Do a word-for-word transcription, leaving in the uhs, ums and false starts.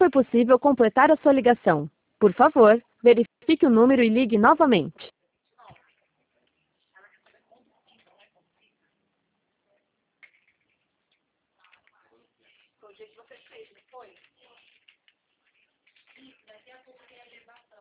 foi possível completar a sua ligação. Por favor, verifique o número e ligue novamente. Foi o jeito que você fez, não foi? Isso, vai ter a culpa que é a elevação.